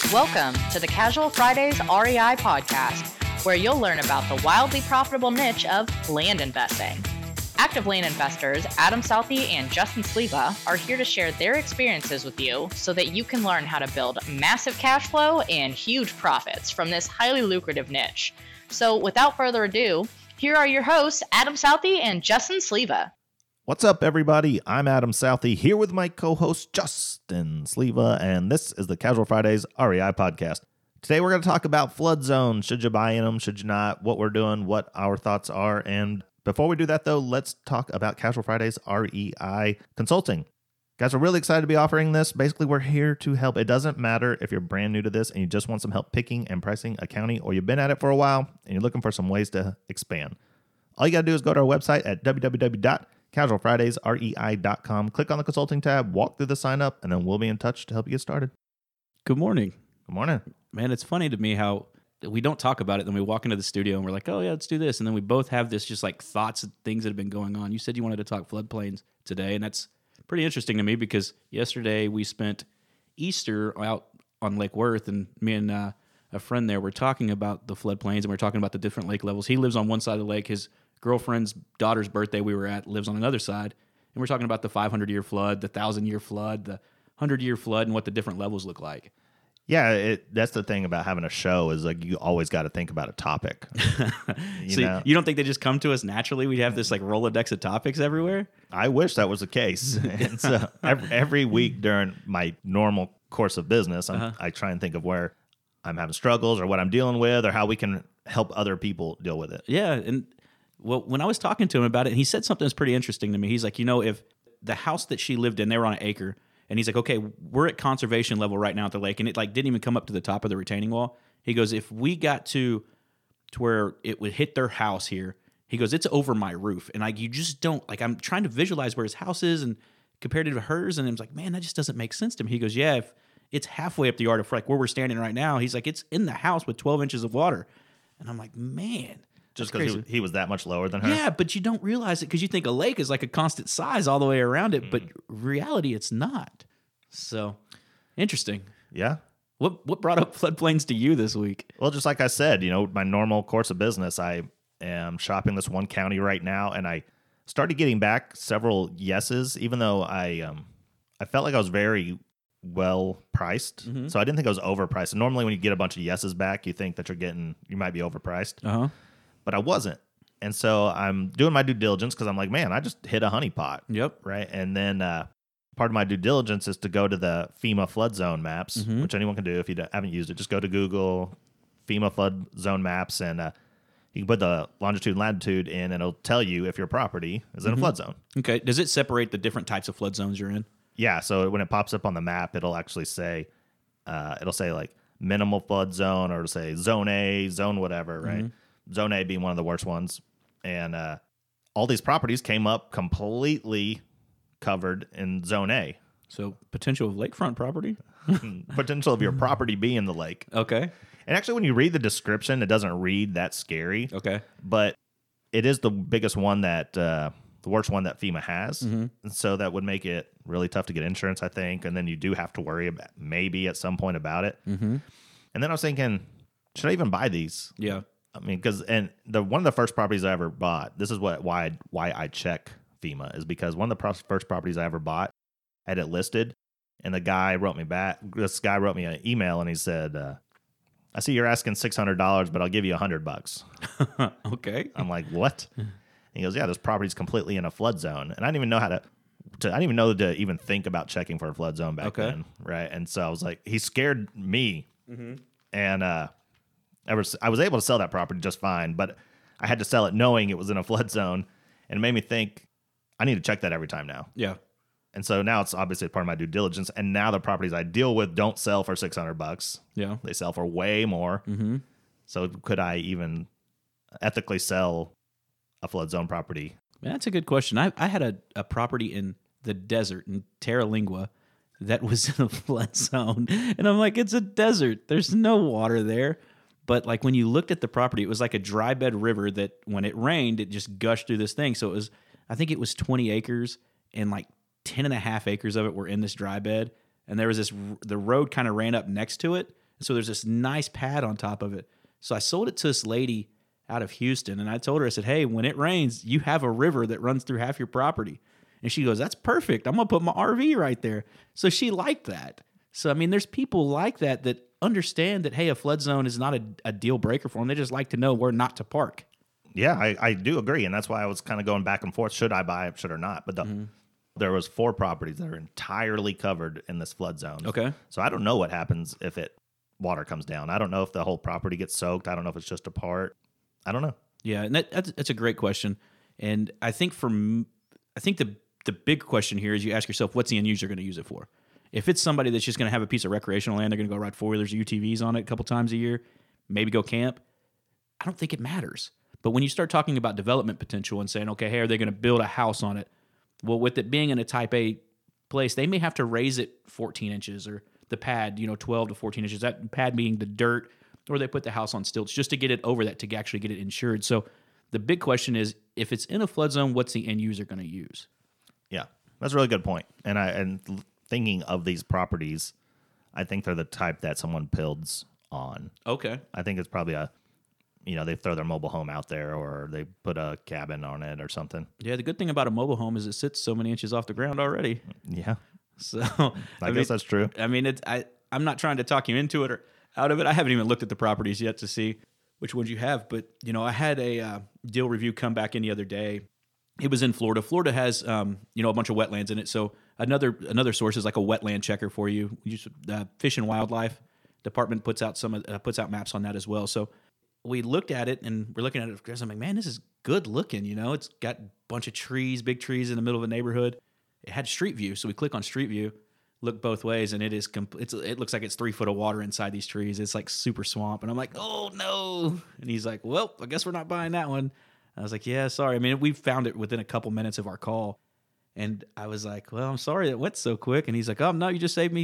Welcome to the Casual Fridays REI podcast, where you'll learn about the wildly profitable niche of land investing. Active land investors Adam Southey and Justin Sleva are here to share their experiences with you so that you can learn how to build massive cash flow and huge profits from this highly lucrative niche. So without further ado, here are your hosts, Adam Southey and Justin Sleva. What's up, everybody? I'm Adam Southey here with my co-host Justin Sleva, and this is the Casual Fridays REI podcast. Today we're going to talk about flood zones. Should you buy in them? Should you not? What we're doing, what our thoughts are. And before we do that, though, let's talk about Casual Fridays REI Consulting. Guys, we're really excited to be offering this. Basically, we're here to help. It doesn't matter if you're brand new to this and you just want some help picking and pricing a county, or you've been at it for a while and you're looking for some ways to expand. All you got to do is go to our website at www.casualfridaysrei.com, click on the consulting tab, walk through the sign up, and then we'll be in touch to help you get started. Good morning. Good morning. Man, it's funny to me how we don't talk about it. Then we walk into the studio and we're like, oh, yeah, let's do this. And then we both have this just like thoughts and things that have been going on. You said you wanted to talk floodplains today, and that's pretty interesting to me because yesterday we spent Easter out on Lake Worth, and me and a friend there were talking about the floodplains, and we were talking about the different lake levels. He lives on one side of the lake. His girlfriend's daughter's birthday we were at lives on another side, and we're talking about the 500-year flood, the 1,000-year flood, the 100-year flood, and what the different levels look like. Yeah, that's the thing about having a show is like you always got to think about a topic. You don't think they just come to us naturally? We have this like Rolodex of topics everywhere? I wish that was the case. And so every week during my normal course of business, I try and think of where I'm having struggles or what I'm dealing with or how we can help other people deal with it. Yeah, and well, when I was talking to him about it, and he said something that's pretty interesting to me. He's like, if the house that she lived in, they were on an acre, and he's like, okay, we're at conservation level right now at the lake, and it like didn't even come up to the top of the retaining wall. He goes, if we got to where it would hit their house here, he goes, it's over my roof, and like you just don't like. I'm trying to visualize where his house is and compared to hers, and I'm like, man, that just doesn't make sense to me. He goes, yeah, if it's halfway up the yard of like where we're standing right now, he's like, it's in the house with 12 inches of water, and I'm like, man. Just because he was that much lower than her? Yeah, but you don't realize it because you think a lake is like a constant size all the way around it, but reality, it's not. So, interesting. Yeah. What brought up floodplains to you this week? Well, just like I said, my normal course of business, I am shopping this one county right now, and I started getting back several yeses, even though I felt like I was very well priced. Mm-hmm. So I didn't think I was overpriced. And normally when you get a bunch of yeses back, you think that you might be overpriced. Uh-huh. But I wasn't. And so I'm doing my due diligence because I'm like, man, I just hit a honeypot. Yep. Right. And then part of my due diligence is to go to the FEMA flood zone maps, which anyone can do if you haven't used it. Just go to Google FEMA flood zone maps, and you can put the longitude and latitude in, and it'll tell you if your property is in a flood zone. Okay. Does it separate the different types of flood zones you're in? Yeah. So when it pops up on the map, it'll actually say, like minimal flood zone, or it'll say zone A, zone whatever, right? Zone A being one of the worst ones. And all these properties came up completely covered in Zone A. So potential of lakefront property? Potential of your property being the lake. Okay. And actually, when you read the description, it doesn't read that scary. Okay. But it is the biggest one the worst one that FEMA has. And so that would make it really tough to get insurance, I think. And then you do have to worry about maybe at some point about it. And then I was thinking, should I even buy these? Yeah. I mean, because one of the first properties I ever bought, this is why I check FEMA, is because one of the first properties I ever bought, I had it listed, and this guy wrote me an email, and he said, I see you're asking $600, but I'll give you $100. Okay. I'm like, what? And he goes, yeah, this property's completely in a flood zone, and I didn't even know I didn't even know to even think about checking for a flood zone back then, right? And so I was like, he scared me, and I was able to sell that property just fine, but I had to sell it knowing it was in a flood zone, and it made me think I need to check that every time now. Yeah. And so now it's obviously part of my due diligence, and now the properties I deal with don't sell for $600. Yeah. They sell for way more. So could I even ethically sell a flood zone property? Man, that's a good question. I had a property in the desert in Terralingua that was in a flood zone, and I'm like, it's a desert. There's no water there. But like when you looked at the property, it was like a dry bed river that when it rained, it just gushed through this thing. So I think it was 20 acres, and like 10 and a half acres of it were in this dry bed. And there was the road kind of ran up next to it. So there's this nice pad on top of it. So I sold it to this lady out of Houston, and I told her, I said, hey, when it rains, you have a river that runs through half your property. And she goes, that's perfect. I'm going to put my RV right there. So she liked that. So, I mean, there's people like that that understand that, hey, a flood zone is not a deal breaker for them. They just like to know where not to park. Yeah, I do agree. And that's why I was kind of going back and forth. Should I buy it, should or not? But there was 4 properties that are entirely covered in this flood zone. Okay. So I don't know what happens if water comes down. I don't know if the whole property gets soaked. I don't know if it's just a part. I don't know. Yeah, and that's a great question. And I think the big question here is you ask yourself, what's the end user going to use it for? If it's somebody that's just going to have a piece of recreational land, they're going to go ride 4-wheelers or UTVs on it a couple times a year, maybe go camp, I don't think it matters. But when you start talking about development potential and saying, okay, hey, are they going to build a house on it? Well, with it being in a type A place, they may have to raise it 14 inches or the pad, 12 to 14 inches, that pad being the dirt, or they put the house on stilts just to get it over that, to actually get it insured. So the big question is, if it's in a flood zone, what's the end user going to use? Yeah, that's a really good point. And thinking of these properties, I think they're the type that someone builds on. Okay. I think it's probably they throw their mobile home out there or they put a cabin on it or something. Yeah, the good thing about a mobile home is it sits so many inches off the ground already. Yeah. So I guess that's true. I mean, I'm not trying to talk you into it or out of it. I haven't even looked at the properties yet to see which ones you have. But, I had a deal review come back in the other day. It was in Florida. Florida has, a bunch of wetlands in it. So another source is like a wetland checker for you. Fish and Wildlife Department puts out puts maps on that as well. So we looked at it and we're looking at it. I'm like, man, this is good looking. It's got a bunch of trees, big trees in the middle of a neighborhood. It had Street View. So we click on Street View, look both ways, and it looks like it's 3 foot of water inside these trees. It's like super swamp. And I'm like, oh no. And he's like, well, I guess we're not buying that one. I was like, yeah, sorry. I mean, we found it within a couple minutes of our call. And I was like, well, I'm sorry that went so quick. And he's like, oh no, you just saved me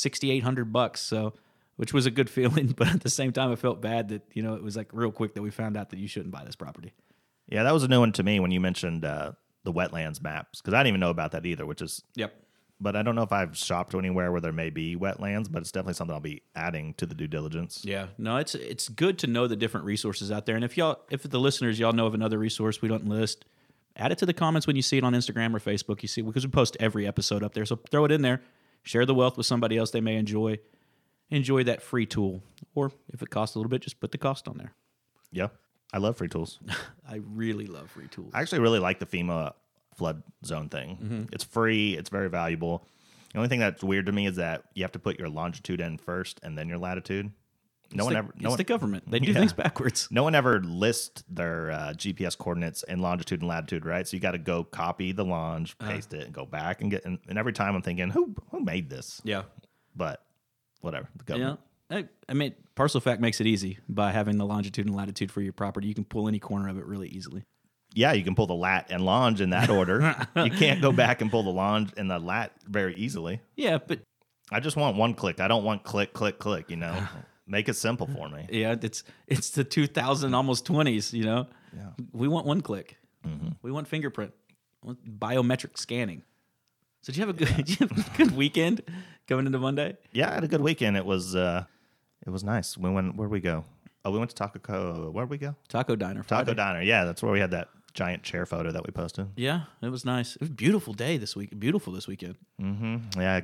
$6,800. So, which was a good feeling. But at the same time, I felt bad that, it was like real quick that we found out that you shouldn't buy this property. Yeah, that was a new one to me when you mentioned the wetlands maps, because I didn't even know about that either, which is... Yep. But I don't know if I've shopped anywhere where there may be wetlands, but it's definitely something I'll be adding to the due diligence. Yeah, no, it's good to know the different resources out there. And if the listeners, y'all know of another resource we don't list, add it to the comments when you see it on Instagram or Facebook. You see, because we post every episode up there, so throw it in there. Share the wealth with somebody else they may enjoy that free tool. Or if it costs a little bit, just put the cost on there. Yeah, I love free tools. I really love free tools. I actually really like the FEMA flood zone thing. Mm-hmm. It's free. It's very valuable. The only thing that's weird to me is that you have to put your longitude in first and then your latitude. It's the government. They do things backwards. No one ever lists their GPS coordinates in longitude and latitude, right? So you got to go copy the longe, paste it, and go back and get. And every time I'm thinking, who made this? Yeah, but whatever. The government. Yeah, I mean, Parcelfact makes it easy by having the longitude and latitude for your property. You can pull any corner of it really easily. Yeah, you can pull the lat and longe in that order. You can't go back and pull the longe and the lat very easily. Yeah, but I just want one click. I don't want click, click, click, Make it simple for me. Yeah, it's the 2000 almost 20s, Yeah. We want one click. Mm-hmm. We want fingerprint. We want biometric scanning. So did you have a good weekend coming into Monday? Yeah, I had a good weekend. It was nice. Where'd we go? Oh, we went to Taco. Where'd we go? Taco Diner. Friday. Taco Diner. Yeah, that's where we had that giant chair photo that we posted. Yeah, it was nice. It was a beautiful day this week. Beautiful this weekend. Mm-hmm. Yeah,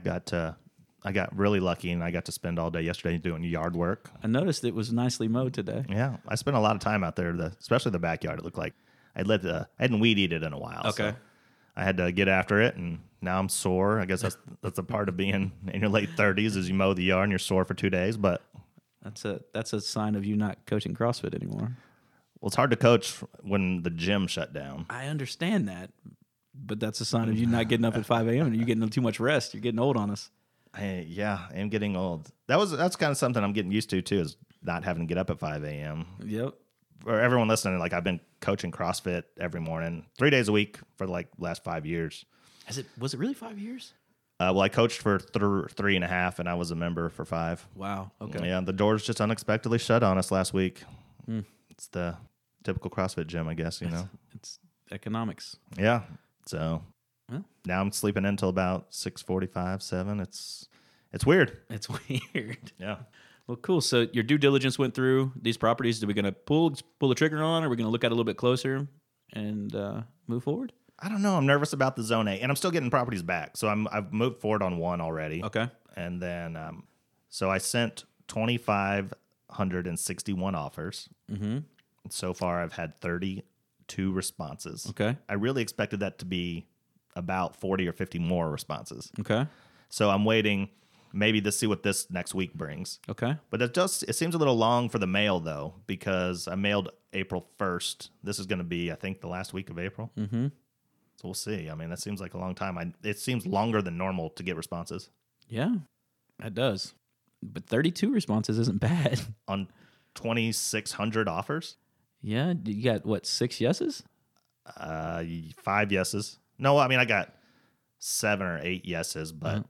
I got really lucky and I got to spend all day yesterday doing yard work. I noticed it was nicely mowed today. Yeah, I spent a lot of time out there, especially the backyard. It looked like I hadn't weed eated in a while. Okay. So I had to get after it, and now I'm sore. I guess that's a part of being in your late 30s is you mow the yard and you're sore for 2 days. But that's a sign of you not coaching CrossFit anymore. Well, it's hard to coach when the gym shut down. I understand that, but that's a sign of you not getting up at 5 a.m. and you're getting too much rest. You're getting old on us. I am getting old. That's kind of something I'm getting used to too, is not having to get up at 5 a.m. Yep. For everyone listening, like I've been coaching CrossFit every morning, 3 days a week for like last 5 years. Was it really 5 years? Well, I coached for 3.5, and I was a member for 5. Wow. Okay. Yeah, the doors just unexpectedly shut on us last week. It's the typical CrossFit gym, I guess, It's economics. Yeah. So now I'm sleeping until about 6:45, 7. It's weird. It's weird. Yeah. Well, cool. So your due diligence went through these properties. Are we going to pull the trigger on? Are we going to look at it a little bit closer and move forward? I don't know. I'm nervous about the Zone A, and I'm still getting properties back. So I've moved forward on one already. Okay. And then, so I sent 2,561 offers. Mm-hmm. So far, I've had 32 responses. Okay. I really expected that to be about 40 or 50 more responses. Okay. So I'm waiting maybe to see what this next week brings. Okay. But it seems a little long for the mail, though, because I mailed April 1st. This is going to be, I think, the last week of April. Mm-hmm. So we'll see. I mean, that seems like a long time. It seems longer than normal to get responses. Yeah, that does. But 32 responses isn't bad. On 2,600 offers? Yeah, you got, what, 6 yeses? 5 yeses. No, I mean, I got 7 or 8 yeses, but,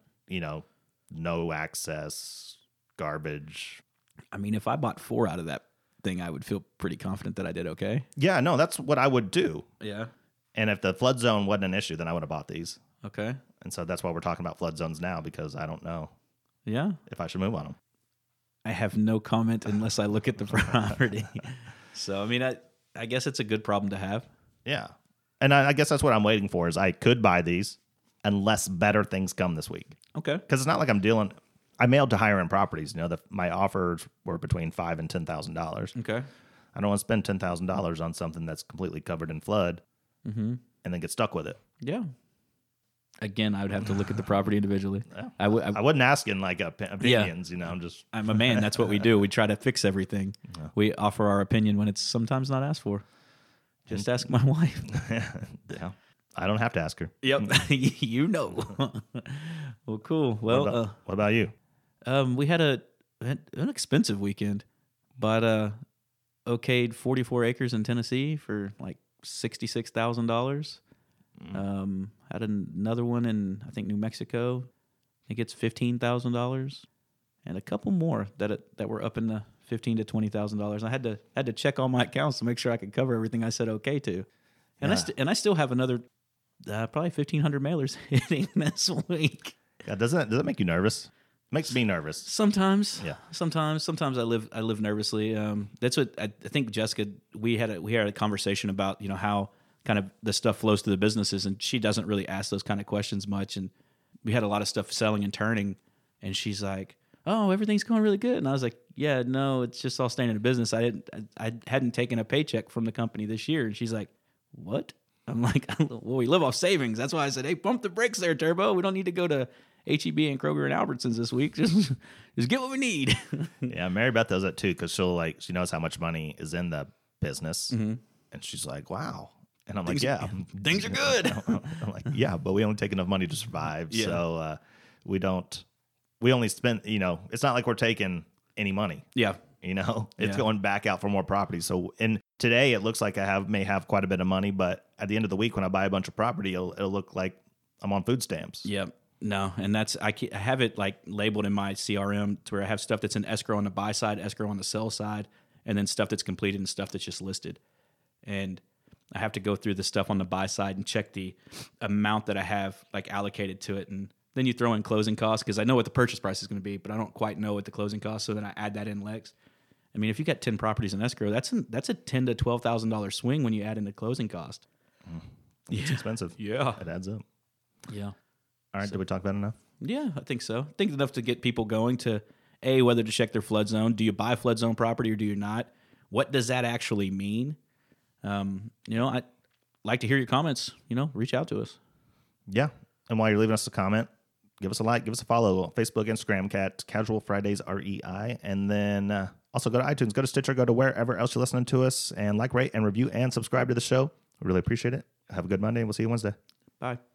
no access, garbage. I mean, if I bought 4 out of that thing, I would feel pretty confident that I did okay. Yeah, no, that's what I would do. Yeah. And if the flood zone wasn't an issue, then I would have bought these. Okay. And so that's why we're talking about flood zones now, because I don't know Yeah. if I should move on them. I have no comment unless I look at the property. So, I mean, I guess it's a good problem to have. Yeah. And I guess that's what I'm waiting for is I could buy these unless better things come this week. Okay. Because it's not like I mailed to higher end properties. My offers were between $5,000 and $10,000. Okay. I don't want to spend $10,000 on something that's completely covered in flood Mm-hmm. and then get stuck with it. Yeah. Again, I would have to look at the property individually. Yeah. I wouldn't ask in like opinions, I'm just. I'm a man. That's what we do. We try to fix everything. Yeah. We offer our opinion when it's sometimes not asked for. Just ask my wife. Yeah. I don't have to ask her. Yep. You know. Well, cool. Well, what about you? we had an expensive weekend, but okayed 44 acres in Tennessee for like $66,000. Had another one in, I think, New Mexico. I think it's $15,000, and a couple more that were up in the $15,000 to $20,000. I had to check all my accounts to make sure I could cover everything I said okay to, and I still have another probably 1,500 mailers hitting this week. Yeah, does that make you nervous? It makes me nervous. Sometimes, Yeah. Sometimes I live nervously. That's what I think. Jessica, we had a conversation about how kind of the stuff flows to the businesses, and she doesn't really ask those kind of questions much. And we had a lot of stuff selling and turning, and she's like, "Oh, everything's going really good." And I was like, "Yeah, no, it's just all staying in business. I hadn't taken a paycheck from the company this year." And she's like, "What?" I'm like, "Well, we live off savings. That's why I said, hey, pump the brakes there, Turbo. We don't need to go to H-E-B and Kroger and Albertsons this week. Just get what we need." Yeah, Mary Beth does that too because she knows how much money is in the business, and she's like, "Wow." And I'm like, "Yeah, things are good." I'm like, "Yeah, but we only take enough money to survive, so we only spend. It's not like we're taking any money. Yeah. It's going back out for more property. So, and today it looks like I may have quite a bit of money, but at the end of the week when I buy a bunch of property, it'll look like I'm on food stamps. Yep. No, and I have it like labeled in my CRM to where I have stuff that's in escrow on the buy side, escrow on the sell side, and then stuff that's completed and stuff that's just listed. And I have to go through the stuff on the buy side and check the amount that I have like allocated to it, and then you throw in closing costs because I know what the purchase price is going to be, but I don't quite know what the closing costs. So then I add that in Lex. I mean, if you got 10 properties in escrow, that's a $10,000 to $12,000 swing when you add in the closing cost. It's expensive. Yeah, It adds up. yeah. All right, did we talk about it enough? Yeah, I think so. I think enough to get people going to whether to check their flood zone. Do you buy flood zone property or do you not? What does that actually mean? I'd like to hear your comments. Reach out to us. Yeah. And while you're leaving us a comment, give us a like, give us a follow on Facebook, Instagram, Casual Fridays REI. And then also go to iTunes, go to Stitcher, go to wherever else you're listening to us, and like, rate, and review, and subscribe to the show. We really appreciate it. Have a good Monday, and we'll see you Wednesday. Bye.